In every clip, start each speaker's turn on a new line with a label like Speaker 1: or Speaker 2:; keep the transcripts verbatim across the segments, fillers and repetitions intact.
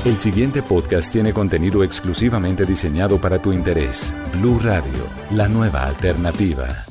Speaker 1: El siguiente podcast tiene contenido exclusivamente diseñado para tu interés. Blue Radio, la nueva alternativa.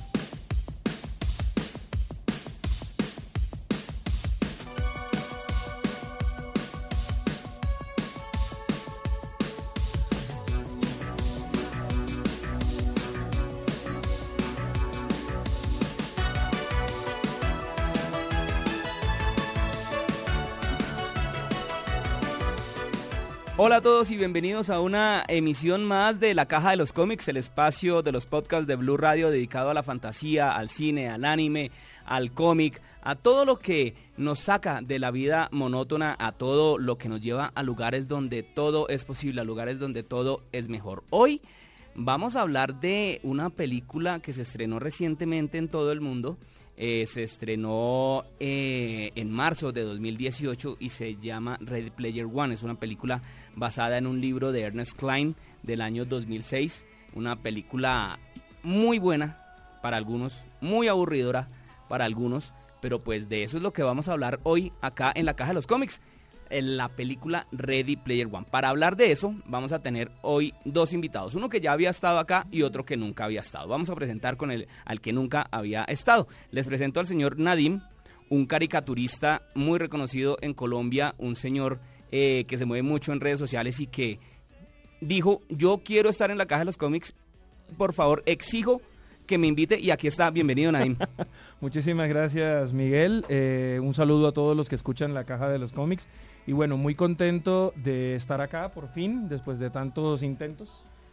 Speaker 2: Hola a todos y bienvenidos a una emisión más de La Caja de los Cómics, el espacio de los podcasts de Blue Radio dedicado a la fantasía, al cine, al anime, al cómic, a todo lo que nos saca de la vida monótona, a todo lo que nos lleva a lugares donde todo es posible, a lugares donde todo es mejor. Hoy vamos a hablar de una película que se estrenó recientemente en todo el mundo. Eh, se estrenó eh, en marzo de dos mil dieciocho y se llama Ready Player One. Es una película basada en un libro de Ernest Cline del año dos mil seis. Una película muy buena para algunos, muy aburridora para algunos, pero pues de eso es lo que vamos a hablar hoy acá en La Caja de los Cómics, en la película Ready Player One. Para hablar de eso vamos a tener hoy dos invitados, uno que ya había estado acá y otro que nunca había estado. Vamos a presentar con el al que nunca había estado. Les presento al señor Nadim, un caricaturista muy reconocido en Colombia, un señor eh, que se mueve mucho en redes sociales y que dijo: yo quiero estar en La Caja de los Cómics, por favor exijo que me invite, y aquí está. Bienvenido, Nadim.
Speaker 3: Muchísimas gracias, Miguel. Eh, un saludo a todos los que escuchan La Caja de los Cómics. Y bueno, muy contento de estar acá por fin, después de tantos intentos.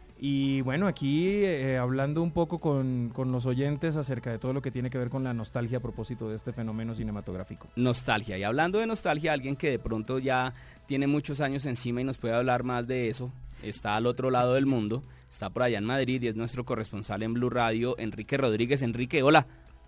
Speaker 3: Y bueno, aquí eh, hablando un poco con, con los oyentes acerca de todo lo que tiene que ver con la nostalgia a propósito de este fenómeno cinematográfico.
Speaker 2: Nostalgia. Y hablando de nostalgia, alguien que de pronto ya tiene muchos años encima y nos puede hablar más de eso, está al otro lado del mundo, está por allá en Madrid y es nuestro corresponsal en Blue Radio, Enrique Rodríguez. Enrique, hola.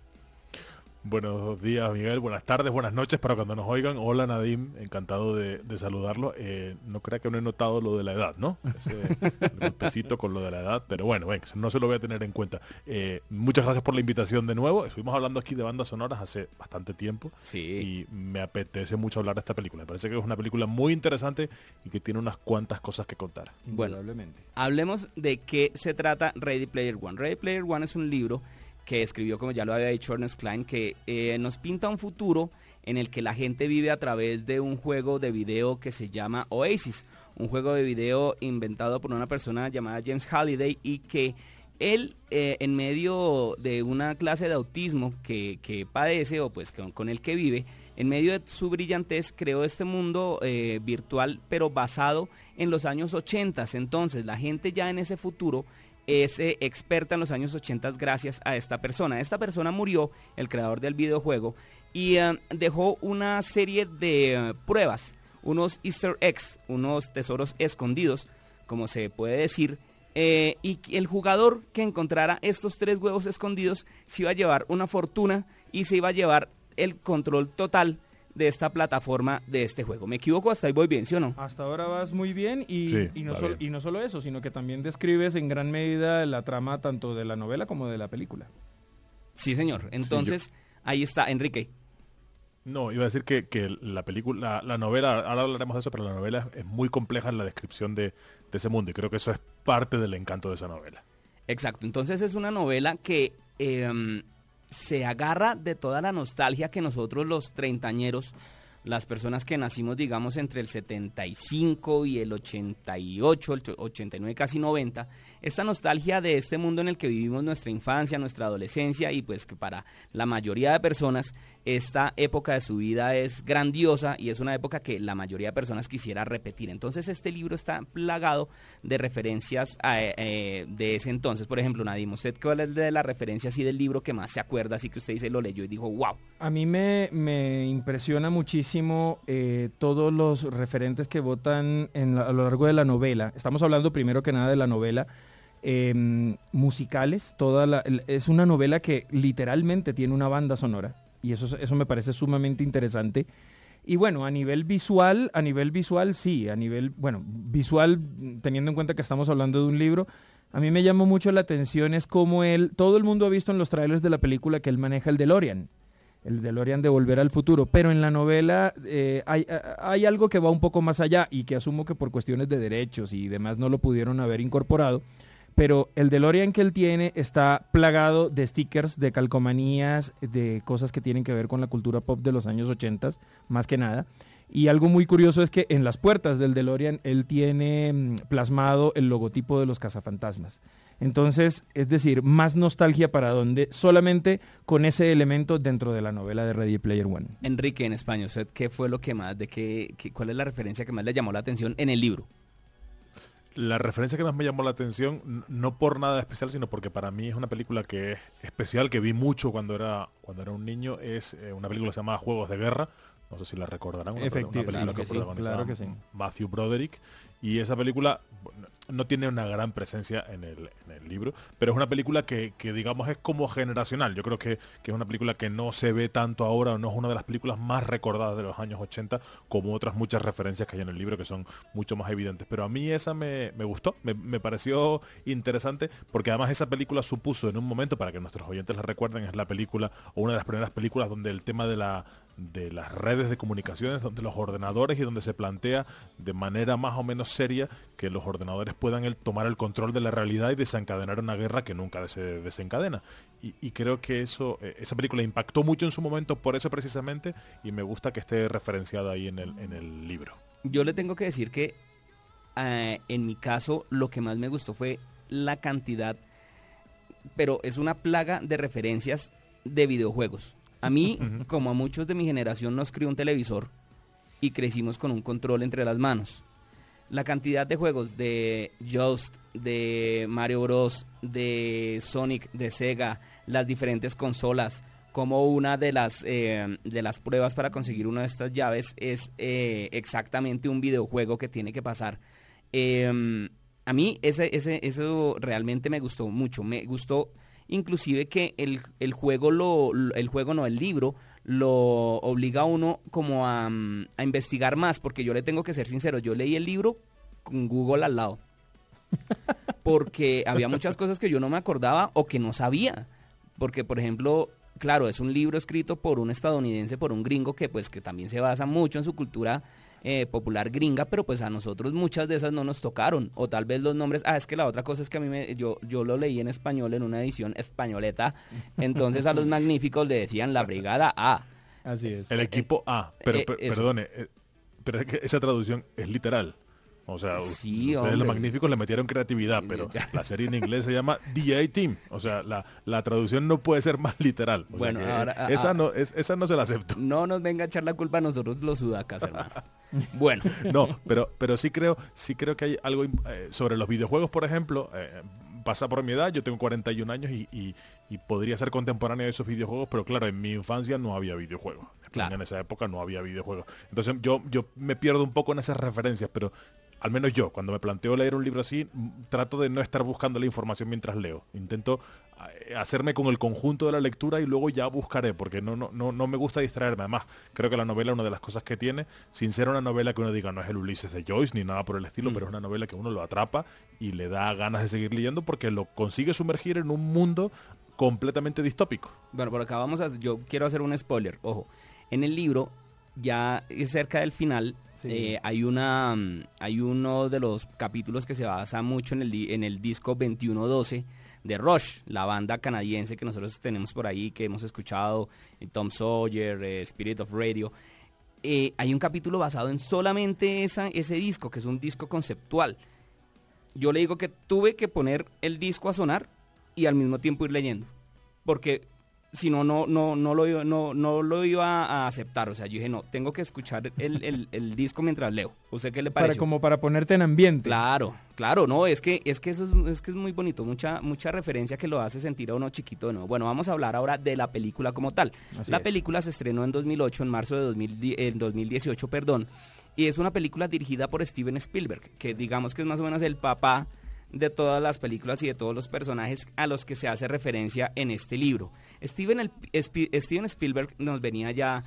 Speaker 4: Buenos días, Miguel. Buenas tardes, buenas noches para cuando nos oigan. Hola, Nadim. Encantado de, de saludarlo. Eh, no crea que no he notado lo de la edad, ¿no? Ese golpecito con lo de la edad. Pero bueno, bueno, no se lo voy a tener en cuenta. Eh, muchas gracias por la invitación de nuevo. Estuvimos hablando aquí de bandas sonoras hace bastante tiempo.
Speaker 2: Sí.
Speaker 4: Y me apetece mucho hablar de esta película. Me parece que es una película muy interesante y que tiene unas cuantas cosas que contar.
Speaker 2: Bueno, hablemos de qué se trata Ready Player One. Ready Player One es un libro que escribió, como ya lo había dicho Ernest Cline, que eh, nos pinta un futuro en el que la gente vive a través de un juego de video que se llama Oasis, un juego de video inventado por una persona llamada James Halliday, y que él, eh, en medio de una clase de autismo que, que padece, o pues con, con el que vive, en medio de su brillantez, creó este mundo eh, virtual, pero basado en los años ochenta. Entonces, la gente ya en ese futuro es eh, experta en los años ochenta gracias a esta persona. Esta persona murió, el creador del videojuego, y uh, dejó una serie de uh, pruebas, unos easter eggs, unos tesoros escondidos, como se puede decir, eh, y el jugador que encontrara estos tres huevos escondidos se iba a llevar una fortuna y se iba a llevar el control total de esta plataforma, de este juego. ¿Me equivoco? Hasta ahí voy bien, ¿sí o no?
Speaker 3: Hasta ahora vas muy bien y,
Speaker 4: sí,
Speaker 3: y, no, sol, y no solo eso, sino que también describes en gran medida la trama tanto de la novela como de la película.
Speaker 2: Sí, señor. Entonces, sí, yo... ahí está, Enrique.
Speaker 4: No, iba a decir que, que la película, la, la novela, ahora hablaremos de eso, pero la novela es muy compleja en la descripción de, de ese mundo, y creo que eso es parte del encanto de esa novela.
Speaker 2: Exacto. Entonces es una novela que Eh, se agarra de toda la nostalgia que nosotros los treintañeros, las personas que nacimos, digamos, entre el setenta y cinco y el ochenta y ocho, el ochenta y nueve, casi noventa, esta nostalgia de este mundo en el que vivimos nuestra infancia, nuestra adolescencia, y pues que para la mayoría de personas esta época de su vida es grandiosa y es una época que la mayoría de personas quisiera repetir. Entonces este libro está plagado de referencias a, eh, de ese entonces. Por ejemplo, Nadim, ¿usted cuál es de la referencia así del libro que más se acuerda, así que usted dice, lo leyó y dijo, wow?
Speaker 3: A mí me, me impresiona muchísimo eh, todos los referentes que botan en la, a lo largo de la novela. Estamos hablando primero que nada de la novela. Eh, musicales, toda la, es una novela que literalmente tiene una banda sonora y eso, eso me parece sumamente interesante. Y bueno, a nivel visual, a nivel visual sí, a nivel, bueno, visual, teniendo en cuenta que estamos hablando de un libro, a mí me llamó mucho la atención es como él, todo el mundo ha visto en los trailers de la película que él maneja el DeLorean. el DeLorean de Volver al Futuro, pero en la novela eh, hay, hay algo que va un poco más allá y que asumo que por cuestiones de derechos y demás no lo pudieron haber incorporado, pero el DeLorean que él tiene está plagado de stickers, de calcomanías, de cosas que tienen que ver con la cultura pop de los años ochenta, más que nada. Y algo muy curioso es que en las puertas del DeLorean él tiene mm, plasmado el logotipo de los cazafantasmas. Entonces, es decir, más nostalgia para donde solamente con ese elemento dentro de la novela de Ready Player One.
Speaker 2: Enrique, en España, ¿usted qué fue lo que más, de qué, qué, cuál es la referencia que más le llamó la atención en el libro?
Speaker 4: La referencia que más me llamó la atención, no por nada especial, sino porque para mí es una película que es especial, que vi mucho cuando era cuando era un niño, es eh, una película que se llama Juegos de Guerra. No sé si la recordarán, una, una película
Speaker 2: claro
Speaker 4: que,
Speaker 2: que sí,
Speaker 4: protagonizaba
Speaker 3: claro que sí.
Speaker 4: Matthew Broderick, y esa película no tiene una gran presencia en el, en el libro, pero es una película que, que digamos es como generacional. Yo creo que, que es una película que no se ve tanto ahora, o no es una de las películas más recordadas de los años ochenta, como otras muchas referencias que hay en el libro que son mucho más evidentes. Pero a mí esa me, me gustó, me, me pareció interesante, porque además esa película supuso en un momento, para que nuestros oyentes la recuerden, es la película, o una de las primeras películas donde el tema de la de las redes de comunicaciones, donde los ordenadores, y donde se plantea de manera más o menos seria que los ordenadores puedan el, tomar el control de la realidad y desencadenar una guerra que nunca se desencadena. Y, y creo que eso eh, esa película impactó mucho en su momento por eso precisamente, y me gusta que esté referenciada ahí en el, en el libro.
Speaker 2: Yo le tengo que decir que eh, en mi caso lo que más me gustó fue la cantidad, pero es una plaga de referencias de videojuegos. A mí, uh-huh. como a muchos de mi generación, nos crió un televisor y crecimos con un control entre las manos. La cantidad de juegos de Just, de Mario Bros, de Sonic, de Sega, las diferentes consolas, como una de las eh, de las pruebas para conseguir una de estas llaves es eh, exactamente un videojuego que tiene que pasar. Eh, a mí ese, ese, eso realmente me gustó mucho, me gustó. Inclusive que el, el juego, lo, el juego no, el libro, lo obliga a uno como a, a investigar más, porque yo le tengo que ser sincero, yo leí el libro con Google al lado, porque había muchas cosas que yo no me acordaba o que no sabía, porque por ejemplo, claro, es un libro escrito por un estadounidense, por un gringo que pues que también se basa mucho en su cultura Eh, popular gringa, pero pues a nosotros muchas de esas no nos tocaron, o tal vez los nombres, ah, es que la otra cosa es que a mí me, yo, yo lo leí en español en una edición españoleta, entonces a los magníficos le decían la Brigada A.
Speaker 3: Así es.
Speaker 4: El equipo A, pero
Speaker 2: eh,
Speaker 4: per,
Speaker 2: eso.
Speaker 4: perdone, eh, pero es que esa traducción es literal. O sea,
Speaker 2: sí,
Speaker 4: ustedes
Speaker 2: hombre.
Speaker 4: Los magníficos le metieron creatividad, pero la serie en inglés se llama The A-Team. O sea, la, la traducción no puede ser más literal. O
Speaker 2: bueno,
Speaker 4: sea
Speaker 2: ahora,
Speaker 4: esa,
Speaker 2: ah,
Speaker 4: no, es, esa no se la acepto.
Speaker 2: No nos venga a echar la culpa a nosotros los sudacas, hermano. Bueno.
Speaker 4: No, pero, pero sí creo, sí creo que hay algo eh, sobre los videojuegos, por ejemplo. Eh, pasa por mi edad, yo tengo cuarenta y un años y, y, y podría ser contemporáneo de esos videojuegos, pero claro, en mi infancia no había videojuegos. Claro. En esa época no había videojuegos. Entonces yo, yo me pierdo un poco en esas referencias, pero al menos yo, cuando me planteo leer un libro así, trato de no estar buscando la información mientras leo. Intento hacerme con el conjunto de la lectura y luego ya buscaré, porque no, no, no, no me gusta distraerme. Además, creo que la novela, una de las cosas que tiene, sin ser una novela que uno diga no es el Ulises de Joyce ni nada por el estilo, mm. pero es una novela que uno lo atrapa y le da ganas de seguir leyendo porque lo consigue sumergir en un mundo completamente distópico.
Speaker 2: Bueno, por acá vamos a... Yo quiero hacer un spoiler, ojo. En el libro, ya cerca del final, sí. eh, hay una hay uno de los capítulos que se basa mucho en el, en el disco veintiuno doce de Rush, la banda canadiense que nosotros tenemos por ahí, que hemos escuchado, Tom Sawyer, eh, Spirit of Radio. Eh, hay un capítulo basado en solamente esa, ese disco, que es un disco conceptual. Yo le digo que tuve que poner el disco a sonar y al mismo tiempo ir leyendo, porque si no, no, no, no, lo, no, no lo iba a aceptar. O sea, yo dije, no, tengo que escuchar el, el, el disco mientras leo. ¿Usted qué le parece?
Speaker 3: Para, como para ponerte en ambiente.
Speaker 2: Claro, claro, no, es que, es que eso es, es que es muy bonito, mucha, mucha referencia que lo hace sentir a uno chiquito de nuevo. Bueno, vamos a hablar ahora de la película como tal. Así la es. película se estrenó en dos mil ocho, en marzo de dos mil, en dos mil dieciocho, perdón, y es una película dirigida por Steven Spielberg, que digamos que es más o menos el papá de todas las películas y de todos los personajes a los que se hace referencia en este libro. Steven, el, Steven Spielberg nos venía ya,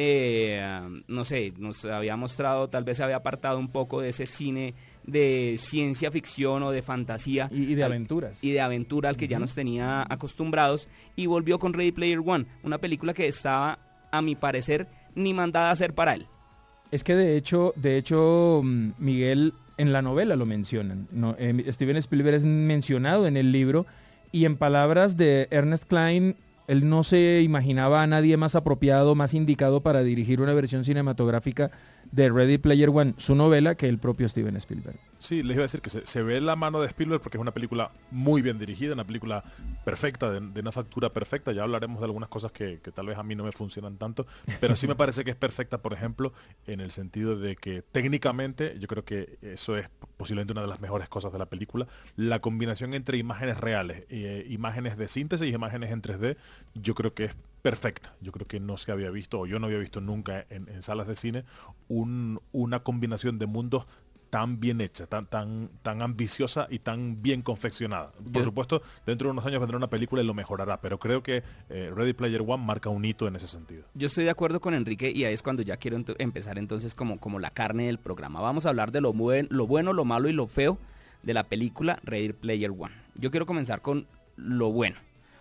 Speaker 2: eh, no sé, nos había mostrado, tal vez se había apartado un poco de ese cine de ciencia ficción o de fantasía.
Speaker 3: Y, y de aventuras.
Speaker 2: Al, y de aventura al que uh-huh. ya nos tenía acostumbrados, y volvió con Ready Player One, una película que estaba a mi parecer, ni mandada a hacer para él.
Speaker 3: Es que de hecho, de hecho, Miguel, en la novela lo mencionan, ¿no? eh, Steven Spielberg es mencionado en el libro, y en palabras de Ernest Cline, él no se imaginaba a nadie más apropiado, más indicado para dirigir una versión cinematográfica de Ready Player One, su novela, que el propio Steven Spielberg.
Speaker 4: Sí, les iba a decir que se, se ve la mano de Spielberg porque es una película muy bien dirigida, una película perfecta, de, de una factura perfecta. Ya hablaremos de algunas cosas que, que tal vez a mí no me funcionan tanto, pero sí me parece que es perfecta, por ejemplo, en el sentido de que técnicamente, yo creo que eso es posiblemente una de las mejores cosas de la película, la combinación entre imágenes reales, eh, imágenes de síntesis y imágenes en tres D, yo creo que es perfecta. Yo creo que no se había visto, o yo no había visto nunca en, en salas de cine, un, una combinación de mundos tan bien hecha, tan, tan, tan ambiciosa y tan bien confeccionada. Por
Speaker 2: Yo,
Speaker 4: supuesto, dentro de unos años vendrá una película y lo mejorará, pero creo que eh, Ready Player One marca un hito en ese sentido.
Speaker 2: Yo estoy de acuerdo con Enrique, y ahí es cuando ya quiero ent- empezar entonces como, como la carne del programa. Vamos a hablar de lo, buen, lo bueno, lo malo y lo feo de la película Ready Player One. Yo quiero comenzar con lo bueno.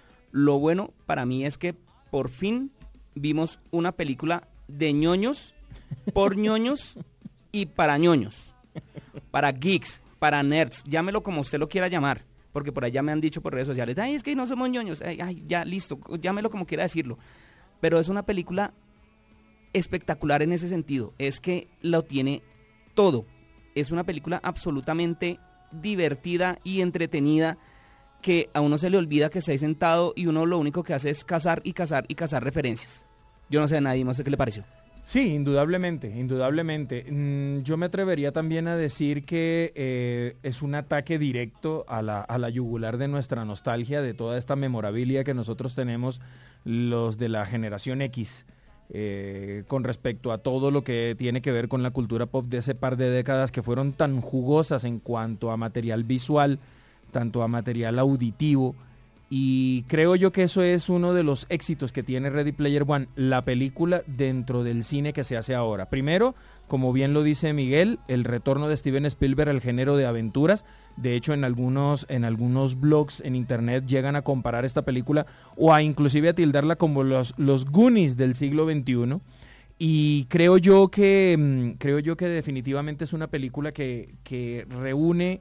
Speaker 2: Lo bueno para mí es que por fin vimos una película de ñoños, por ñoños y para ñoños, para geeks, para nerds, llámelo como usted lo quiera llamar, porque por allá me han dicho por redes sociales, ay, es que no somos ñoños, ay, ay, ya, listo, llámelo como quiera decirlo, pero es una película espectacular en ese sentido, es que lo tiene todo, es una película absolutamente divertida y entretenida, que a uno se le olvida que está ahí sentado y uno lo único que hace es cazar y cazar y cazar referencias. Yo no sé de nadie, no sé qué le pareció.
Speaker 3: Sí, indudablemente, indudablemente. Mm, yo me atrevería también a decir que eh, es un ataque directo a la, a la yugular de nuestra nostalgia, de toda esta memorabilia que nosotros tenemos los de la generación X, eh, con respecto a todo lo que tiene que ver con la cultura pop de ese par de décadas que fueron tan jugosas en cuanto a material visual, tanto a material auditivo, y creo yo que eso es uno de los éxitos que tiene Ready Player One, la película dentro del cine que se hace ahora. Primero, como bien lo dice Miguel, el retorno de Steven Spielberg al género de aventuras. De hecho, en algunos, en algunos blogs en internet llegan a comparar esta película o a inclusive a tildarla como los, los Goonies del siglo veintiuno. Y creo yo que, creo yo que definitivamente es una película que, que reúne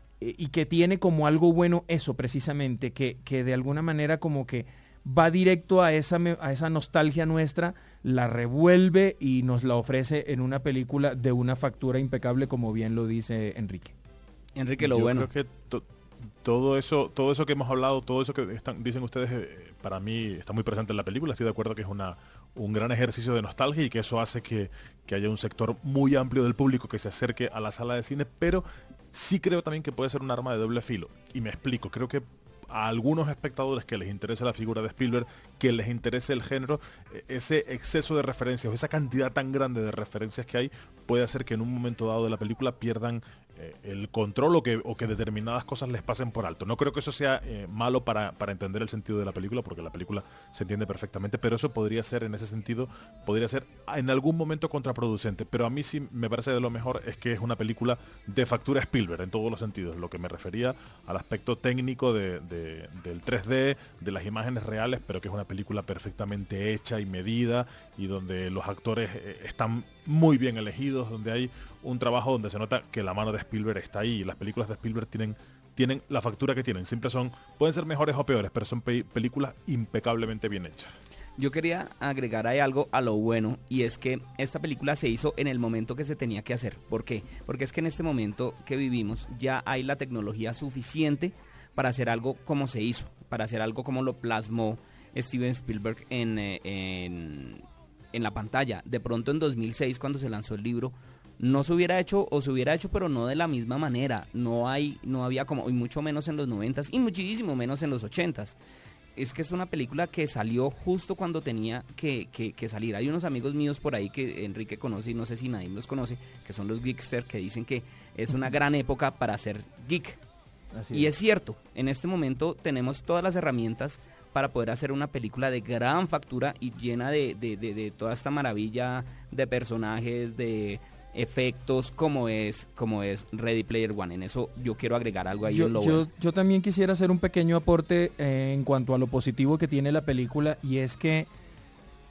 Speaker 3: y que tiene como algo bueno eso precisamente, que, que de alguna manera como que va directo a esa, a esa nostalgia nuestra, la revuelve y nos la ofrece en una película de una factura impecable, como bien lo dice Enrique.
Speaker 2: Enrique, lo
Speaker 4: Yo
Speaker 2: bueno.
Speaker 4: creo que to, todo eso todo eso que hemos hablado, todo eso que están, dicen ustedes, eh, para mí está muy presente en la película. Estoy de acuerdo que es una un gran ejercicio de nostalgia y que eso hace que, que haya un sector muy amplio del público que se acerque a la sala de cine, pero sí creo también que puede ser un arma de doble filo. Y me explico, creo que a algunos espectadores que les interese la figura de Spielberg, que les interese el género, ese exceso de referencias, o esa cantidad tan grande de referencias que hay, puede hacer que en un momento dado de la película pierdan eh, el control o que, o que determinadas cosas les pasen por alto. No creo que eso sea eh, malo para, para entender el sentido de la película, porque la película se entiende perfectamente, pero eso podría ser, en ese sentido, podría ser en algún momento contraproducente. Pero a mí sí me parece de lo mejor es que es una película de factura Spielberg en todos los sentidos. Lo que me refería al aspecto técnico de, de, del tres D, de las imágenes reales, pero que es una película perfectamente hecha y medida y donde los actores eh, están muy bien elegidos, donde hay un trabajo donde se nota que la mano de Spielberg está ahí, y las películas de Spielberg tienen tienen la factura que tienen, siempre son, pueden ser mejores o peores, pero son pe- películas impecablemente bien hechas.
Speaker 2: Yo quería agregar ahí algo a lo bueno, y es que esta película se hizo en el momento que se tenía que hacer. ¿Por qué? Porque es que en este momento que vivimos ya hay la tecnología suficiente para hacer algo como se hizo, para hacer algo como lo plasmó Steven Spielberg en, eh, en, en la pantalla. De pronto en dos mil seis, cuando se lanzó el libro, no se hubiera hecho, o se hubiera hecho, pero no de la misma manera. No hay, no había como, y mucho menos en los noventas, y muchísimo menos en los ochentas. Es que es una película que salió justo cuando tenía que, que, que salir. Hay unos amigos míos por ahí que Enrique conoce, y no sé si nadie los conoce, que son los Geekster, que dicen que es una gran época para ser geek. Así y es. es cierto, en este momento tenemos todas las herramientas para poder hacer una película de gran factura y llena de, de, de, de toda esta maravilla de personajes, de efectos, como es como es Ready Player One. En eso yo quiero agregar algo ahí.
Speaker 3: Yo,
Speaker 2: en lo
Speaker 3: yo,
Speaker 2: bueno.
Speaker 3: yo también quisiera hacer un pequeño aporte eh, en cuanto a lo positivo que tiene la película, y es que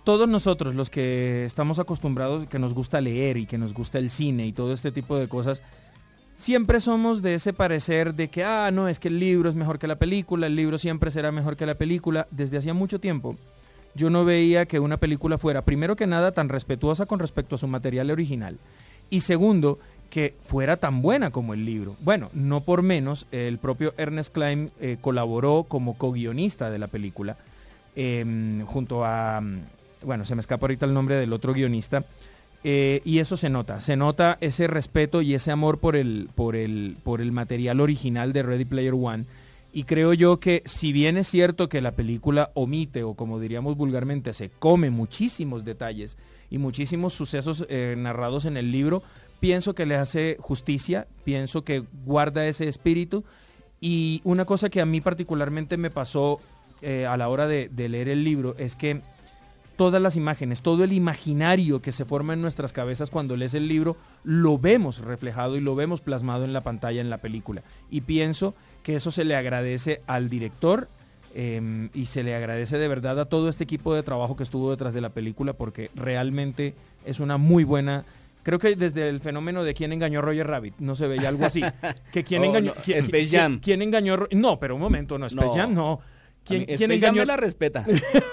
Speaker 3: todos nosotros, los que estamos acostumbrados, que nos gusta leer y que nos gusta el cine y todo este tipo de cosas, siempre somos de ese parecer de que, ah, no, es que el libro es mejor que la película, el libro siempre será mejor que la película. Desde hacía mucho tiempo yo no veía que una película fuera, primero que nada, tan respetuosa con respecto a su material original. Y segundo, que fuera tan buena como el libro. Bueno, no por menos, el propio Ernest Cline eh, colaboró como co-guionista de la película, eh, junto a, bueno, se me escapa ahorita el nombre del otro guionista, eh, y eso se nota, se nota ese respeto y ese amor por el, por el, por el material original de Ready Player One. Y creo yo que si bien es cierto que la película omite, o como diríamos vulgarmente, se come muchísimos detalles y muchísimos sucesos eh, narrados en el libro, pienso que le hace justicia, pienso que guarda ese espíritu. Y una cosa que a mí particularmente me pasó eh, a la hora de, de leer el libro es que todas las imágenes, todo el imaginario que se forma en nuestras cabezas cuando lees el libro, lo vemos reflejado y lo vemos plasmado en la pantalla, en la película. Y pienso que eso se le agradece al director eh, y se le agradece de verdad a todo este equipo de trabajo que estuvo detrás de la película, porque realmente es una muy buena... Creo que desde el fenómeno de quién engañó a Roger Rabbit no se veía algo así. Que quién
Speaker 2: oh,
Speaker 3: engañó...
Speaker 2: No,
Speaker 3: quién,
Speaker 2: Space
Speaker 3: quién,
Speaker 2: Jam.
Speaker 3: ¿Quién engañó a... No, pero un momento, no, Space
Speaker 2: no.
Speaker 3: Jam no. ¿Quién,
Speaker 2: ¿quién
Speaker 3: Space engañó...
Speaker 2: Jam me la respeta?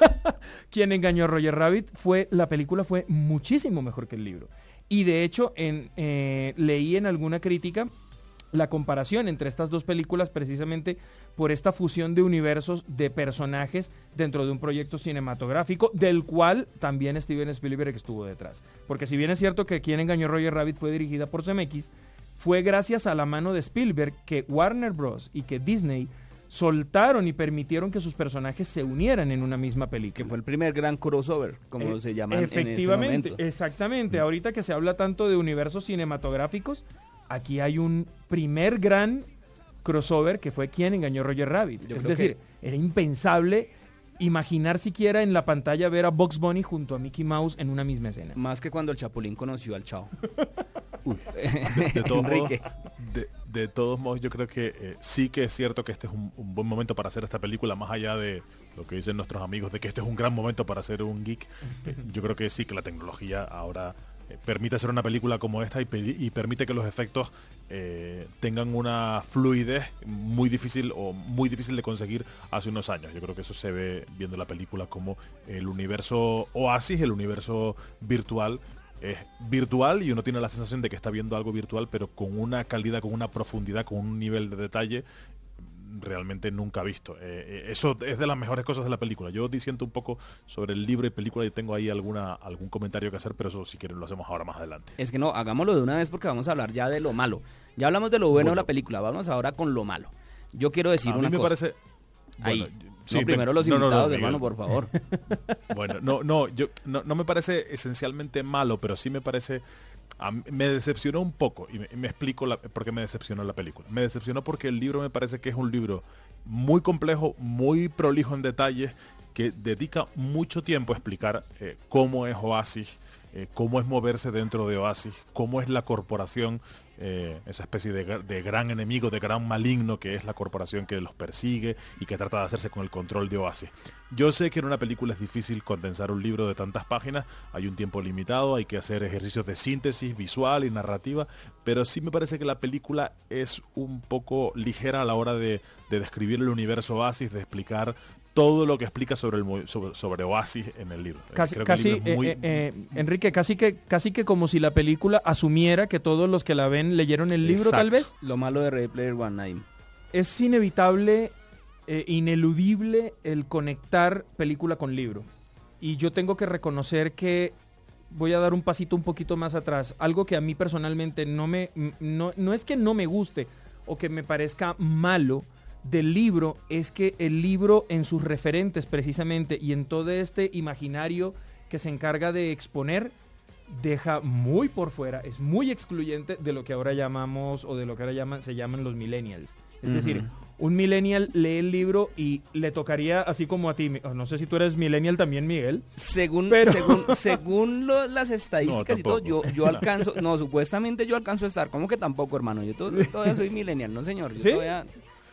Speaker 3: Quien engañó a Roger Rabbit fue... La película fue muchísimo mejor que el libro. Y de hecho, en, eh, leí en alguna crítica la comparación entre estas dos películas precisamente por esta fusión de universos de personajes dentro de un proyecto cinematográfico del cual también Steven Spielberg estuvo detrás. Porque si bien es cierto que Quien engañó a Roger Rabbit fue dirigida por Zemeckis, fue gracias a la mano de Spielberg que Warner Bros. Y que Disney soltaron y permitieron que sus personajes se unieran en una misma película.
Speaker 2: Que fue el primer gran crossover, como eh, se llama
Speaker 3: efectivamente,
Speaker 2: en ese momento.
Speaker 3: Exactamente. Mm. Ahorita que se habla tanto de universos cinematográficos, aquí hay un primer gran crossover que fue Quien engañó a Roger Rabbit. Yo es decir, que... era impensable imaginar siquiera en la pantalla ver a Bugs Bunny junto a Mickey Mouse en una misma escena.
Speaker 2: Más que cuando el Chapulín conoció al Chao.
Speaker 4: Uy, de, de, todos modos, de, de todos modos, yo creo que eh, sí que es cierto que este es un, un buen momento para hacer esta película, más allá de lo que dicen nuestros amigos, de que este es un gran momento para hacer un geek. Eh, yo creo que sí que la tecnología ahora eh, permite hacer una película como esta y, y permite que los efectos eh, tengan una fluidez muy difícil o muy difícil de conseguir hace unos años. Yo creo que eso se ve viendo la película, como el universo Oasis, el universo virtual, es virtual y uno tiene la sensación de que está viendo algo virtual, pero con una calidad, con una profundidad, con un nivel de detalle realmente nunca visto. Eh, eso es de las mejores cosas de la película. Yo disiento un poco sobre el libro y película y tengo ahí alguna algún comentario que hacer, pero eso si quieren lo hacemos ahora más adelante.
Speaker 2: Es que no, hagámoslo de una vez porque vamos a hablar ya de lo malo. Ya hablamos de lo bueno, bueno de la película, vamos ahora con lo malo. Yo quiero decir
Speaker 4: a
Speaker 2: una
Speaker 4: mí me
Speaker 2: cosa.
Speaker 4: Parece,
Speaker 2: ahí.
Speaker 4: Bueno, sí,
Speaker 2: no, primero los
Speaker 4: no,
Speaker 2: invitados,
Speaker 4: no, no,
Speaker 2: hermano, por favor.
Speaker 4: Bueno, no, no, yo no, no me parece esencialmente malo, pero sí me parece, a mí, me decepcionó un poco y me, me explico la, por qué me decepcionó la película. Me decepcionó porque el libro me parece que es un libro muy complejo, muy prolijo en detalles, que dedica mucho tiempo a explicar eh, cómo es Oasis, eh, cómo es moverse dentro de Oasis, cómo es la corporación, eh, esa especie de, de gran enemigo, de gran maligno que es la corporación que los persigue y que trata de hacerse con el control de Oasis. Yo sé que en una película es difícil condensar un libro de tantas páginas, hay un tiempo limitado, hay que hacer ejercicios de síntesis visual y narrativa, pero sí me parece que la película es un poco ligera a la hora de, de describir el universo Oasis, de explicar todo lo que explica sobre el sobre, sobre Oasis en el libro.
Speaker 3: Casi, casi libro muy... eh, eh, Enrique, casi que casi que como si la película asumiera que todos los que la ven leyeron el libro. Exacto. Tal vez.
Speaker 2: Lo malo de Ready Player One, Naim.
Speaker 3: Es inevitable, eh, ineludible el conectar película con libro. Y yo tengo que reconocer que voy a dar un pasito un poquito más atrás. Algo que a mí personalmente no me no, no es que no me guste o que me parezca malo del libro, es que el libro en sus referentes precisamente y en todo este imaginario que se encarga de exponer, deja muy por fuera, es muy excluyente de lo que ahora llamamos o de lo que ahora llaman, se llaman los millennials. Es uh-huh. decir, un millennial lee el libro y le tocaría así como a ti, no sé si tú eres millennial también, Miguel.
Speaker 2: Según
Speaker 3: pero...
Speaker 2: según, según lo, las estadísticas no, y todo, yo, yo alcanzo, no, supuestamente yo alcanzo a estar, ¿cómo que tampoco, hermano? Yo todo, todavía soy millennial, no señor, yo
Speaker 3: ¿Sí?
Speaker 2: todavía...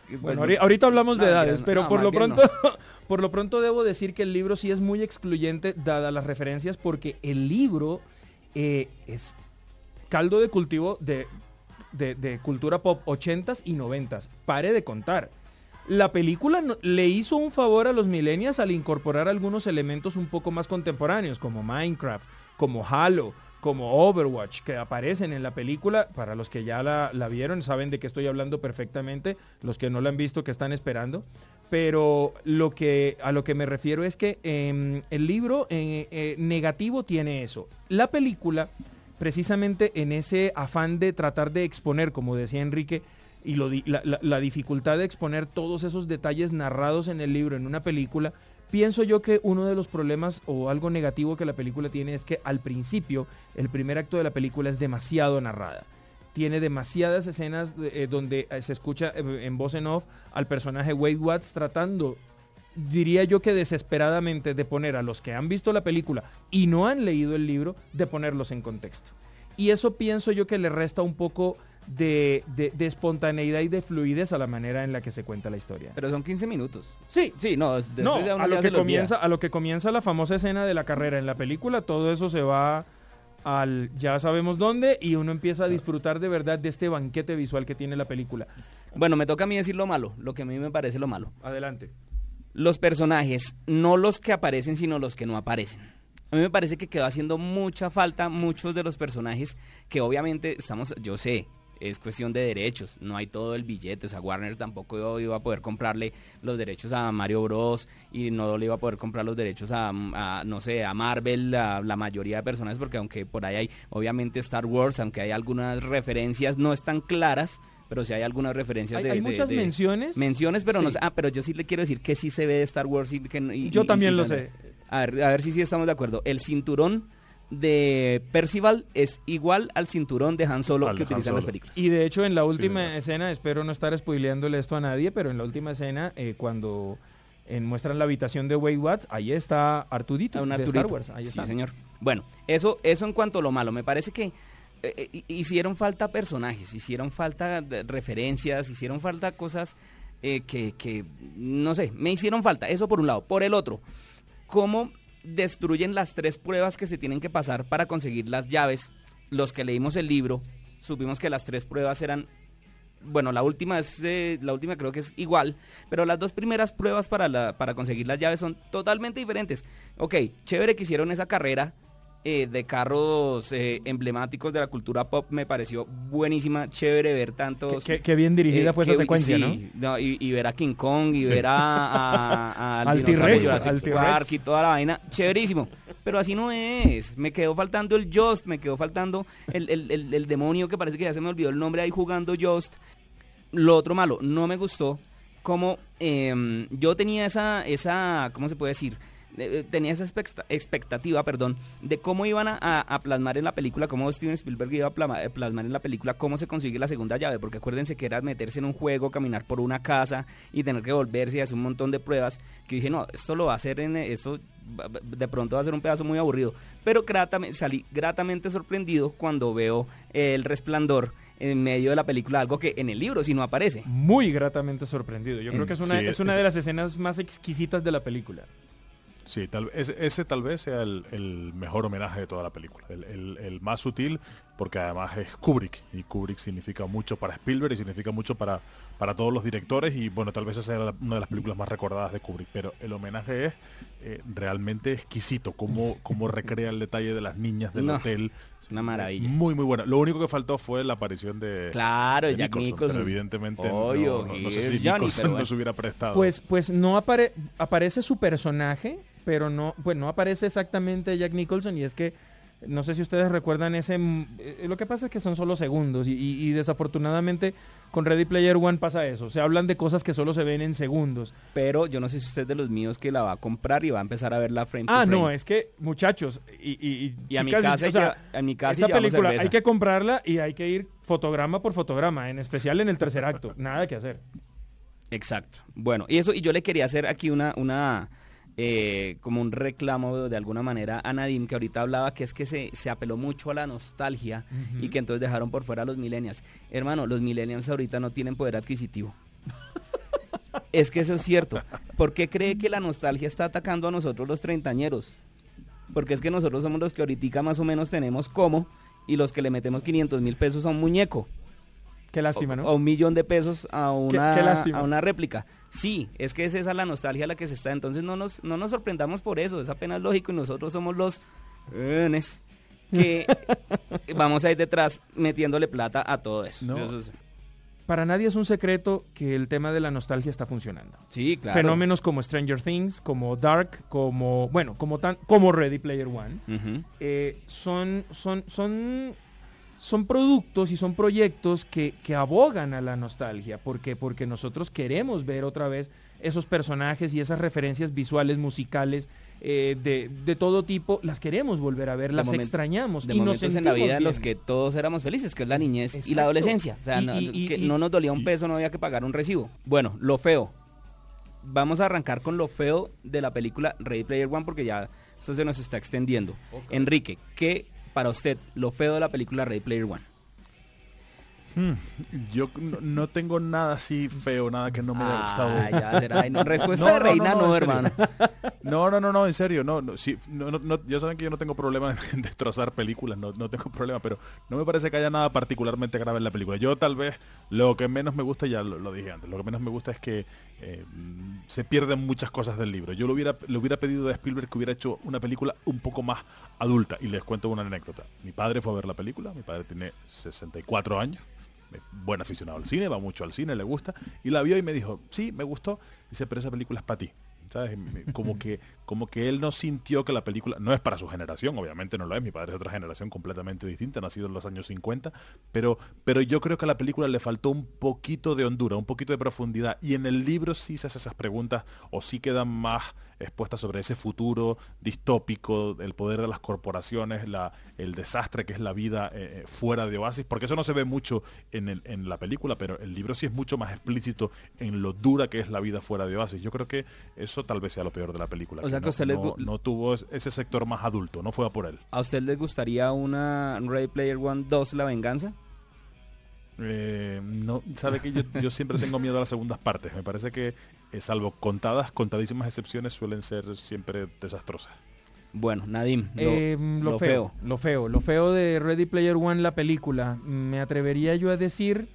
Speaker 2: pues,
Speaker 3: bueno, ahorita, ahorita hablamos
Speaker 2: no,
Speaker 3: de edades,
Speaker 2: no,
Speaker 3: pero
Speaker 2: no,
Speaker 3: por
Speaker 2: más
Speaker 3: lo
Speaker 2: bien
Speaker 3: pronto, por lo pronto debo decir que el libro sí es muy excluyente dadas las referencias, porque el libro eh, es caldo de cultivo de, de, de cultura pop ochentas y noventas. Pare de contar. La película no, le hizo un favor a los millennials al incorporar algunos elementos un poco más contemporáneos, como Minecraft, como Halo, como Overwatch, que aparecen en la película. Para los que ya la, la vieron, saben de qué estoy hablando perfectamente. Los que no la han visto, que están esperando. Pero lo que, a lo que me refiero es que eh, el libro eh, eh, negativo tiene eso. La película, precisamente en ese afán de tratar de exponer, como decía Enrique, y lo di la, la, la dificultad de exponer todos esos detalles narrados en el libro en una película, pienso yo que uno de los problemas o algo negativo que la película tiene es que al principio, el primer acto de la película es demasiado narrada. Tiene demasiadas escenas eh, donde se escucha eh, en voz en off al personaje Wade Watts tratando, diría yo que desesperadamente, de poner a los que han visto la película y no han leído el libro, de ponerlos en contexto. Y eso pienso yo que le resta un poco De, de, de espontaneidad y de fluidez a la manera en la que se cuenta la historia.
Speaker 2: Pero son quince minutos.
Speaker 3: Sí,
Speaker 2: sí, no,
Speaker 3: no
Speaker 2: de
Speaker 3: a, lo que comienza, a lo que comienza la famosa escena de la carrera en la película, todo eso se va al ya sabemos dónde y uno empieza a disfrutar de verdad de este banquete visual que tiene la película.
Speaker 2: Bueno, me toca a mí decir lo malo, lo que a mí me parece lo malo.
Speaker 3: Adelante.
Speaker 2: Los personajes, no los que aparecen, sino los que no aparecen. A mí me parece que quedó haciendo mucha falta muchos de los personajes que obviamente estamos, yo sé, es cuestión de derechos, no hay todo el billete, o sea, Warner tampoco iba a poder comprarle los derechos a Mario Bros y no le iba a poder comprar los derechos a, a no sé, a Marvel, a la mayoría de personas, porque aunque por ahí hay obviamente Star Wars, aunque hay algunas referencias no están claras, pero sí hay algunas referencias
Speaker 3: hay,
Speaker 2: de...
Speaker 3: Hay
Speaker 2: de,
Speaker 3: muchas
Speaker 2: de,
Speaker 3: menciones.
Speaker 2: Menciones, pero
Speaker 3: sí.
Speaker 2: no sé, ah, pero yo sí le quiero decir que sí se ve de Star Wars y que... Y,
Speaker 3: yo
Speaker 2: y,
Speaker 3: también
Speaker 2: y,
Speaker 3: lo
Speaker 2: y,
Speaker 3: sé.
Speaker 2: A ver, a ver si sí estamos de acuerdo. El cinturón de Percival es igual al cinturón de Han Solo al que utilizan las películas.
Speaker 3: Y de hecho en la última
Speaker 4: sí,
Speaker 3: escena, espero no estar spoileándole esto a nadie, pero en la última escena, eh, cuando eh, muestran la habitación de Wade Watts, ahí está Artudito,
Speaker 2: un
Speaker 3: de
Speaker 2: Arturito.
Speaker 3: Star Wars. Ahí
Speaker 2: sí,
Speaker 3: está.
Speaker 2: señor. Bueno, eso, eso en cuanto a lo malo. Me parece que eh, hicieron falta personajes, hicieron falta referencias, hicieron falta cosas eh, que, que, no sé, me hicieron falta. Eso por un lado. Por el otro, ¿cómo destruyen las tres pruebas que se tienen que pasar para conseguir las llaves? Los que leímos el libro supimos que las tres pruebas eran, bueno, la última es eh, la última creo que es igual, pero las dos primeras pruebas para la para conseguir las llaves son totalmente diferentes. Ok, chévere que hicieron esa carrera eh, de carros eh, emblemáticos de la cultura pop, me pareció buenísima, chévere ver tantos...
Speaker 3: Qué, qué bien dirigida eh, fue esa secuencia,
Speaker 2: sí,
Speaker 3: ¿no?
Speaker 2: ¿no? Y, y ver a King Kong y sí. ver a, a, a
Speaker 3: al T-Rex, al
Speaker 2: T-Rex y toda la vaina, chéverísimo. Pero así no es, me quedó faltando el Just, me quedó faltando el, el, el, el demonio que parece que ya se me olvidó el nombre ahí jugando Just. Lo otro malo, no me gustó como eh, yo tenía esa, esa, ¿cómo se puede decir? tenía esa expectativa, perdón, de cómo iban a, a plasmar en la película, cómo Steven Spielberg iba a plasmar en la película cómo se consigue la segunda llave, porque acuérdense que era meterse en un juego, caminar por una casa y tener que volverse y hacer un montón de pruebas, que dije, no, esto lo va a hacer en esto, de pronto va a ser un pedazo muy aburrido, pero gratamente, salí gratamente sorprendido cuando veo El Resplandor en medio de la película, algo que en el libro sí no aparece.
Speaker 3: Muy gratamente sorprendido, yo creo que es una,
Speaker 4: sí,
Speaker 3: es una
Speaker 4: es,
Speaker 3: de las escenas más exquisitas de la película.
Speaker 4: Sí, tal, ese, ese tal vez sea el, el mejor homenaje de toda la película, el, el, el más sutil, porque además es Kubrick, y Kubrick significa mucho para Spielberg y significa mucho para, para todos los directores, y bueno, tal vez esa sea una de las películas más recordadas de Kubrick, pero el homenaje es eh, realmente exquisito, cómo, cómo recrea el detalle de las niñas del
Speaker 2: no,
Speaker 4: hotel.
Speaker 2: Es una maravilla.
Speaker 4: Muy, muy buena. Lo único que faltó fue la aparición de,
Speaker 2: claro,
Speaker 4: de
Speaker 2: Jack
Speaker 4: Nicholson,
Speaker 2: Nicholson.
Speaker 4: pero evidentemente
Speaker 2: Obvio,
Speaker 4: no, no, no sé si
Speaker 2: Johnny,
Speaker 4: Nicholson
Speaker 2: bueno.
Speaker 4: nos hubiera prestado.
Speaker 3: Pues, pues no apare aparece su personaje, pero no, pues no aparece exactamente Jack Nicholson, y es que no sé si ustedes recuerdan ese, eh, lo que pasa es que son solo segundos y, y, y desafortunadamente con Ready Player One pasa eso, se hablan de cosas que solo se ven en segundos.
Speaker 2: Pero yo no sé si usted es de los míos que la va a comprar y va a empezar a verla frame
Speaker 3: ah,
Speaker 2: to frame.
Speaker 3: no, es que muchachos y, y, y,
Speaker 2: y a
Speaker 3: chicas,
Speaker 2: mi casa,
Speaker 3: o sea,
Speaker 2: ya, a mi casa
Speaker 3: esa película
Speaker 2: cerveza.
Speaker 3: hay que comprarla y hay que ir fotograma por fotograma, en especial en el tercer acto, nada que hacer.
Speaker 2: Exacto. Bueno, y eso, y yo le quería hacer aquí una, una eh, como un reclamo de alguna manera a Nadim, que ahorita hablaba que es que se, se apeló mucho a la nostalgia uh-huh. y que entonces dejaron por fuera a los millennials. Hermano, los millennials ahorita no tienen poder adquisitivo. Es que eso es cierto. ¿Por qué cree que la nostalgia está atacando a nosotros los treintañeros? Porque es que nosotros somos los que ahorita más o menos tenemos como y los que le metemos quinientos mil pesos a un muñeco.
Speaker 3: Qué lástima, ¿no?
Speaker 2: O, o un millón de pesos a una,
Speaker 3: qué, qué lástima.
Speaker 2: a una réplica. Sí, es que es esa la nostalgia la que se está. Entonces no nos, no nos sorprendamos por eso. Es apenas lógico y nosotros somos los enes que vamos a ir detrás metiéndole plata a todo eso.
Speaker 4: No.
Speaker 2: Eso es-
Speaker 3: Para nadie es un secreto que el tema de la nostalgia está funcionando.
Speaker 2: Sí, claro.
Speaker 3: Fenómenos como Stranger Things, como Dark, como, bueno, como tan, como Ready Player One,
Speaker 2: Ujú.
Speaker 3: eh, son, son, son, son productos y son proyectos que, que abogan a la nostalgia, porque, porque nosotros queremos ver otra vez esos personajes y esas referencias visuales, musicales, eh, de, de todo tipo, las queremos volver a ver,
Speaker 2: De
Speaker 3: las
Speaker 2: momen-
Speaker 3: extrañamos
Speaker 2: De
Speaker 3: y nos
Speaker 2: momentos en la
Speaker 3: sentimos
Speaker 2: vida en los
Speaker 3: bien.
Speaker 2: que todos éramos felices, que es la niñez y
Speaker 3: Exacto.
Speaker 2: la adolescencia. O sea,
Speaker 3: Y-
Speaker 2: no,
Speaker 3: y- y-
Speaker 2: que
Speaker 3: y-
Speaker 2: no nos dolía un peso, no había que pagar un recibo. Bueno, lo feo. Vamos a arrancar con lo feo de la película Ready Player One porque ya esto se nos está extendiendo. Enrique, ¿qué para usted lo feo de la película Ready Player One?
Speaker 4: Hmm, Yo no, no tengo nada así feo, nada que no me haya gustado.
Speaker 2: Ah, ya será. Ay, no, respuesta
Speaker 4: No,
Speaker 2: de
Speaker 4: no,
Speaker 2: reina
Speaker 4: no,
Speaker 2: no,
Speaker 4: no, en serio.
Speaker 2: hermano.
Speaker 4: No, no, no, no, en serio, no, no, sí, no, no, no, ya saben que yo no tengo problema en destrozar películas, no, no tengo problema, pero no me parece que haya nada particularmente grave en la película. Yo tal vez lo que menos me gusta, ya lo, lo dije antes, lo que menos me gusta es que eh, se pierden muchas cosas del libro. Yo le hubiera, le hubiera pedido a Spielberg que hubiera hecho una película un poco más adulta, y les cuento una anécdota. Mi padre fue a ver la película, mi padre tiene sesenta y cuatro años, buen aficionado al cine, va mucho al cine, le gusta, y la vio y me dijo, sí, me gustó, dice, pero esa película es para ti. ¿Sabes? Como que, como que él no sintió que la película, no es para su generación, obviamente no lo es, mi padre es de otra generación completamente distinta, nacido en los años cincuenta, pero, pero yo creo que a la película le faltó un poquito de hondura, un poquito de profundidad, y en el libro sí se hace esas preguntas, o sí quedan más expuestas sobre ese futuro distópico, el poder de las corporaciones, la, el desastre que es la vida eh, fuera de Oasis, porque eso no se ve mucho en, el, en la película, pero el libro sí es mucho más explícito en lo dura que es la vida fuera de Oasis. Yo creo que eso tal vez sea lo peor de la película.
Speaker 2: O sea que
Speaker 4: no,
Speaker 2: a usted les
Speaker 4: no,
Speaker 2: gu-
Speaker 4: no tuvo es- ese sector más adulto, no fue a por él.
Speaker 2: ¿A usted les gustaría una Ready Player One dos, La Venganza?
Speaker 4: Eh, no, sabe que yo, yo siempre tengo miedo a las segundas partes. Me parece que, eh, salvo contadas, contadísimas excepciones, suelen ser siempre desastrosas.
Speaker 2: Bueno, Nadim, lo,
Speaker 3: Eh, lo,
Speaker 2: lo
Speaker 3: feo,
Speaker 2: feo.
Speaker 3: lo feo, lo feo de Ready Player One, la película, me atrevería yo a decir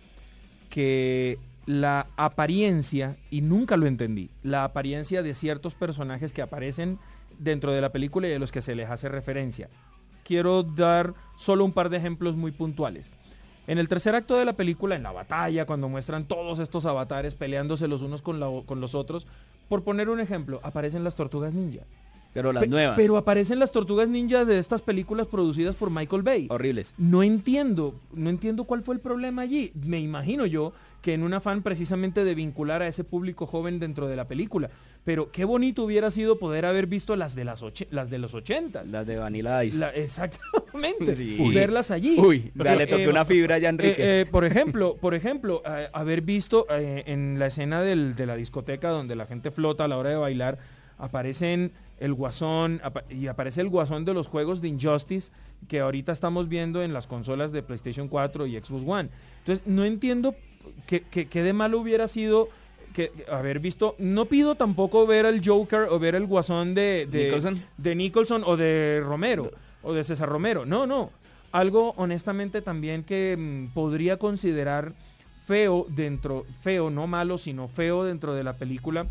Speaker 3: que la apariencia, y nunca lo entendí, la apariencia de ciertos personajes que aparecen dentro de la película y de los que se les hace referencia. Quiero dar solo un par de ejemplos muy puntuales. En el tercer acto de la película, en la batalla, cuando muestran todos estos avatares peleándose los unos con, la- con los otros, por poner un ejemplo, aparecen las tortugas ninja.
Speaker 2: Pero las
Speaker 3: Pe-
Speaker 2: nuevas,
Speaker 3: Pero aparecen las tortugas ninja de estas películas producidas por Michael Bay.
Speaker 2: horribles.
Speaker 3: No entiendo, no entiendo cuál fue el problema allí. Me imagino yo que en un afán precisamente de vincular a ese público joven dentro de la película. Pero qué bonito hubiera sido poder haber visto las de las oche- las de los ochentas.
Speaker 2: Las de Vanilla Ice.
Speaker 3: La- exactamente.
Speaker 2: Sí.
Speaker 3: Uy. Verlas allí.
Speaker 2: Uy, dale,
Speaker 3: Eh,
Speaker 2: toqué
Speaker 3: eh,
Speaker 2: una fibra ya, Enrique.
Speaker 3: eh, eh, por ejemplo, por ejemplo, eh, haber visto eh, en la escena del- de la discoteca donde la gente flota a la hora de bailar, aparecen el guasón, apa- y aparece el guasón de los juegos de Injustice que ahorita estamos viendo en las consolas de PlayStation cuatro y Xbox One. Entonces, no entiendo qué que, que de malo hubiera sido que que haber visto, no pido tampoco ver al Joker o ver el guasón de, de
Speaker 2: Nicholson.
Speaker 3: de Nicholson o de Romero o de César Romero. No, no. Algo honestamente también que mm, podría considerar feo dentro, feo, no malo, sino feo dentro de la película,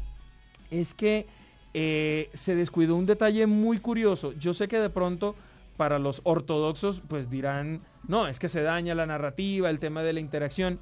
Speaker 3: es que eh, se descuidó un detalle muy curioso. Yo sé que de pronto para los ortodoxos pues dirán, no, es que se daña la narrativa, el tema de la interacción.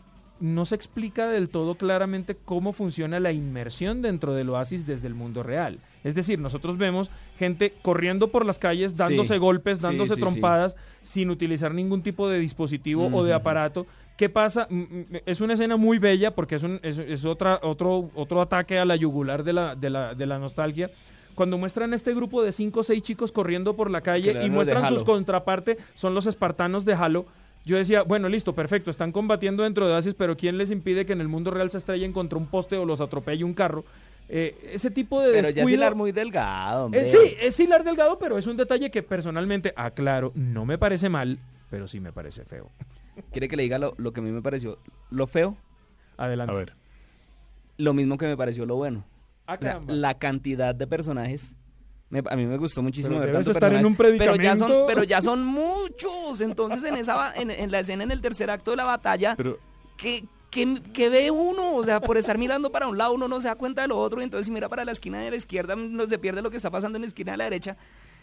Speaker 3: No se explica del todo claramente cómo funciona la inmersión dentro del Oasis desde el mundo real. Es decir, nosotros vemos gente corriendo por las calles, dándose
Speaker 2: Sí.
Speaker 3: golpes,
Speaker 2: Sí,
Speaker 3: dándose
Speaker 2: sí,
Speaker 3: trompadas, sin utilizar ningún tipo de dispositivo o de
Speaker 2: Ujú.
Speaker 3: aparato. ¿Qué pasa? Mm, mm, Es una escena muy bella porque es, un, es, es otra, otro, otro ataque a la yugular de la, de la, de la nostalgia. Cuando muestran este grupo de cinco o seis chicos corriendo por la
Speaker 2: Que
Speaker 3: calle
Speaker 2: le
Speaker 3: y
Speaker 2: dan los
Speaker 3: muestran
Speaker 2: de
Speaker 3: sus
Speaker 2: Halo.
Speaker 3: contraparte, son los espartanos de Halo. Yo decía, bueno, listo, perfecto, están combatiendo dentro de Oasis, pero ¿quién les impide que en el mundo real se estrellen contra un poste o los atropelle un carro? Eh, ese tipo de
Speaker 2: Pero ya es
Speaker 3: descuido...
Speaker 2: hilar muy delgado, hombre.
Speaker 3: Eh, sí, es hilar delgado, pero es un detalle que personalmente, aclaro, no me parece mal, pero sí me parece feo.
Speaker 2: ¿Quiere que le diga lo, lo que a mí me pareció lo feo?
Speaker 3: Adelante.
Speaker 4: A ver.
Speaker 2: lo mismo que me pareció lo bueno.
Speaker 3: Ah,
Speaker 2: O sea,
Speaker 3: caramba.
Speaker 2: la cantidad de personajes. Me- a mí me gustó muchísimo
Speaker 3: Pero
Speaker 2: ver
Speaker 3: debes
Speaker 2: tantos
Speaker 3: estar en un
Speaker 2: personajes, pero ya son,
Speaker 3: predicamento.
Speaker 2: pero ya son muchos. Entonces en esa ba- en, en la escena en el tercer acto de la batalla,
Speaker 4: Pero
Speaker 2: ¿qué, qué, qué ve uno? O sea, por estar mirando para un lado uno no se da cuenta de lo otro, y entonces si mira para la esquina de la izquierda no se pierde lo que está pasando en la esquina de la derecha.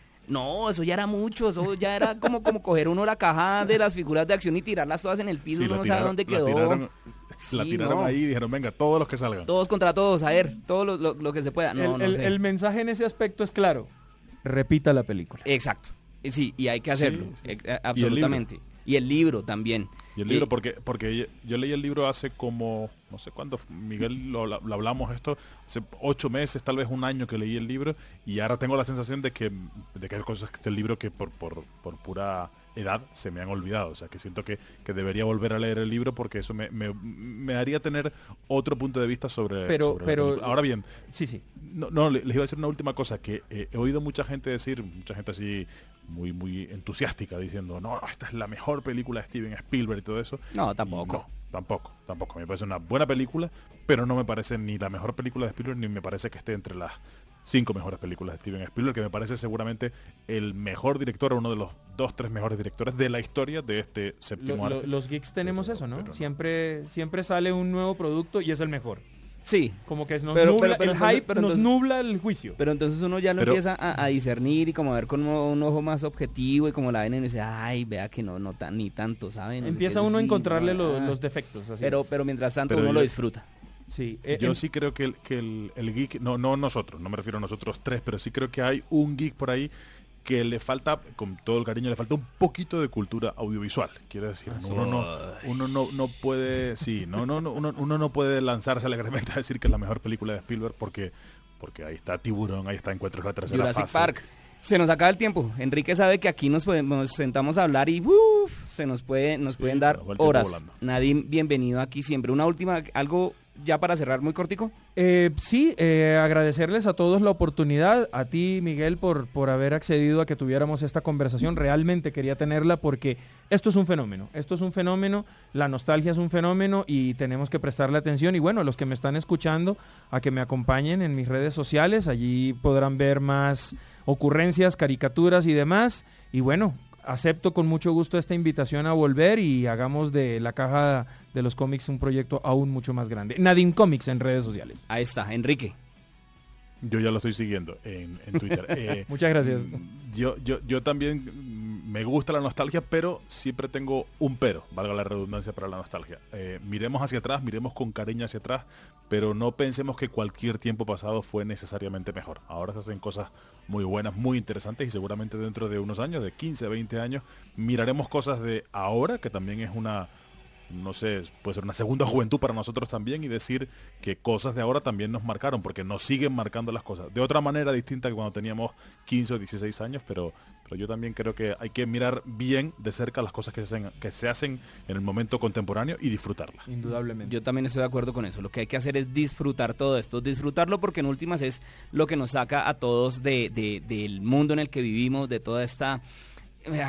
Speaker 2: No, eso ya era mucho, eso ya era como, como coger uno la caja de las figuras de acción y tirarlas todas en el piso,
Speaker 4: sí,
Speaker 2: uno
Speaker 4: la
Speaker 2: no sabe
Speaker 4: tiraron-
Speaker 2: dónde
Speaker 4: la
Speaker 2: quedó.
Speaker 4: tiraron,
Speaker 2: Sí,
Speaker 4: la tiraron
Speaker 2: no.
Speaker 4: ahí y dijeron, venga, todos los que salgan.
Speaker 2: Todos contra todos, a ver, todo lo, lo- lo que se pueda. No,
Speaker 3: el,
Speaker 2: no
Speaker 3: el-
Speaker 2: sé.
Speaker 3: el mensaje en ese aspecto es claro. Repita la película.
Speaker 2: Exacto. Eh, Sí, y hay que hacerlo,
Speaker 4: Sí, sí, sí.
Speaker 2: eh, absolutamente. Y el libro también.
Speaker 4: Y el libro, porque porque yo, yo leí el libro hace como, no sé cuándo, Miguel, lo, lo hablamos esto, hace ocho meses, tal vez un año que leí el libro, y ahora tengo la sensación de que, de que hay cosas del libro que por, por, por pura edad se me han olvidado. O sea, que siento que, que debería volver a leer el libro porque eso me, me, me haría tener otro punto de vista sobre,
Speaker 3: Pero-
Speaker 4: sobre la
Speaker 3: pero-
Speaker 4: película. Ahora bien,
Speaker 3: Sí, sí.
Speaker 4: no, no, le- les iba a decir una última cosa, que eh, he oído mucha gente decir, mucha gente así muy muy entusiástica diciendo, no, esta es la mejor película de Steven Spielberg y todo eso.
Speaker 2: No, tampoco.
Speaker 4: No, tampoco, tampoco. Me parece una buena película, pero no me parece ni la mejor película de Spielberg, ni me parece que esté entre las cinco mejores películas de Steven Spielberg, que me parece seguramente el mejor director, o uno de los dos, tres mejores directores de la historia de este
Speaker 3: Lo-
Speaker 4: séptimo
Speaker 3: lo-
Speaker 4: arte.
Speaker 3: los geeks tenemos
Speaker 4: Pero-
Speaker 3: eso, ¿no?
Speaker 4: pero no.
Speaker 3: Siempre, siempre sale un nuevo producto y es el mejor.
Speaker 2: Sí,
Speaker 3: Como que nos
Speaker 2: Pero-
Speaker 3: nubla,
Speaker 2: pero- pero
Speaker 3: el
Speaker 2: entonces-
Speaker 3: hype
Speaker 2: pero
Speaker 3: nos
Speaker 2: entonces-
Speaker 3: nubla el juicio.
Speaker 2: pero entonces uno ya lo
Speaker 4: Pero-
Speaker 2: empieza a, a discernir y como a ver con un, un ojo más objetivo, y como la ven y dice, ay, vea que no, no tan, ni tanto, ¿saben? No sé
Speaker 3: Empieza
Speaker 2: qué,
Speaker 3: uno a
Speaker 2: sí,
Speaker 3: encontrarle
Speaker 2: no,
Speaker 3: lo-
Speaker 2: ah.
Speaker 3: los defectos. así
Speaker 2: Pero,
Speaker 3: es.
Speaker 2: pero mientras tanto
Speaker 4: Pero
Speaker 2: uno
Speaker 4: yo-
Speaker 2: lo disfruta.
Speaker 3: sí, eh,
Speaker 4: Yo
Speaker 3: en-
Speaker 4: sí creo que, el, que el, el geek, no, no nosotros, no me refiero a nosotros tres, pero sí creo que hay un geek por ahí que le falta, con todo el cariño, le falta un poquito de cultura audiovisual. Quiero decir, uno no, uno no, no puede, sí, no, no, no, uno, uno no puede lanzarse alegremente a decir que es la mejor película de Spielberg porque, porque ahí está Tiburón, ahí está Encuentros de la Tercera
Speaker 2: Jurassic
Speaker 4: Fase.
Speaker 2: Park. Se nos acaba el tiempo. Enrique sabe que aquí nos, podemos, nos sentamos a hablar y uf, se nos puede, nos
Speaker 4: Sí,
Speaker 2: pueden
Speaker 4: se
Speaker 2: dar
Speaker 4: nos va el tiempo
Speaker 2: horas.
Speaker 4: volando.
Speaker 2: Nadine, bienvenido aquí siempre. Una última, algo ya para cerrar muy cortico.
Speaker 3: Eh, sí, eh, agradecerles a todos la oportunidad, a ti Miguel por, por haber accedido a que tuviéramos esta conversación. Realmente quería tenerla porque esto es un fenómeno, esto es un fenómeno, la nostalgia es un fenómeno y tenemos que prestarle atención. Y bueno, los que me están escuchando, a que me acompañen en mis redes sociales, allí podrán ver más ocurrencias, caricaturas y demás. Y bueno, acepto con mucho gusto esta invitación a volver y hagamos de la caja de los cómics un proyecto aún mucho más grande. Nadine Comics en redes sociales.
Speaker 2: Ahí está, Enrique.
Speaker 4: Yo ya lo estoy siguiendo en, en Twitter. Eh,
Speaker 3: Muchas gracias.
Speaker 4: Yo, yo, yo también mm, me gusta la nostalgia, pero siempre tengo un pero, valga la redundancia para la nostalgia. Eh, miremos hacia atrás, miremos con cariño hacia atrás, pero no pensemos que cualquier tiempo pasado fue necesariamente mejor. Ahora se hacen cosas muy buenas, muy interesantes y seguramente dentro de unos años, de quince, veinte años, miraremos cosas de ahora, que también es una, no sé, puede ser una segunda juventud para nosotros también y decir que cosas de ahora también nos marcaron, porque nos siguen marcando las cosas. De otra manera distinta que cuando teníamos quince o dieciséis años, pero, pero yo también creo que hay que mirar bien de cerca las cosas que se hacen, que se hacen en el momento contemporáneo y disfrutarlas.
Speaker 3: Indudablemente.
Speaker 2: Yo también estoy de acuerdo con eso. Lo que hay que hacer es disfrutar todo esto, disfrutarlo porque en últimas es lo que nos saca a todos de, de- del mundo en el que vivimos, de toda esta, eh,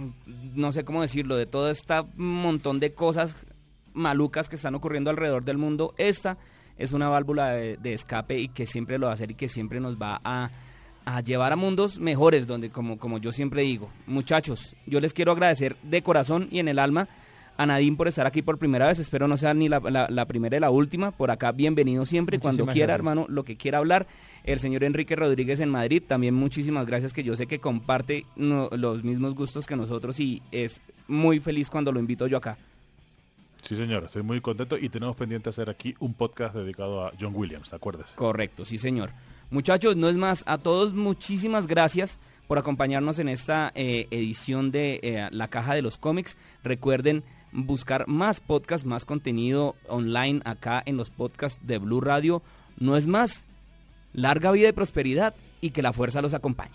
Speaker 2: no sé cómo decirlo, de todo este montón de cosas malucas que están ocurriendo alrededor del mundo. Esta es una válvula de, de escape y que siempre lo va a hacer y que siempre nos va a, a llevar a mundos mejores, donde como, como yo siempre digo, muchachos, yo les quiero agradecer de corazón y en el alma a Nadine por estar aquí por primera vez. Espero no sea ni la, la, la primera y la última. Por acá, bienvenido siempre.
Speaker 3: Muchísimas
Speaker 2: Cuando quiera,
Speaker 3: gracias.
Speaker 2: hermano, lo que quiera hablar. El señor Enrique Rodríguez en Madrid, también muchísimas gracias, que yo sé que comparte no, los mismos gustos que nosotros y es muy feliz cuando lo invito yo acá.
Speaker 4: Sí, señor, estoy muy contento y tenemos pendiente hacer aquí un podcast dedicado a John Williams, acuérdese.
Speaker 2: Correcto, sí señor. Muchachos, no es más, a todos muchísimas gracias por acompañarnos en esta eh, edición de eh, La Caja de los Cómics. Recuerden buscar más podcasts, más contenido online acá en los podcasts de Blue Radio. No es más, larga vida y prosperidad y que la fuerza los acompañe.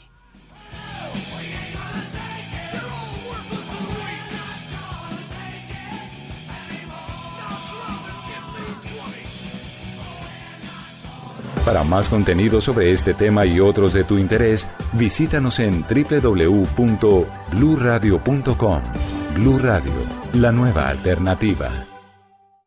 Speaker 1: Para más contenido sobre este tema y otros de tu interés, visítanos en doble u doble u doble u punto blue radio punto com. Blue Radio, la nueva alternativa.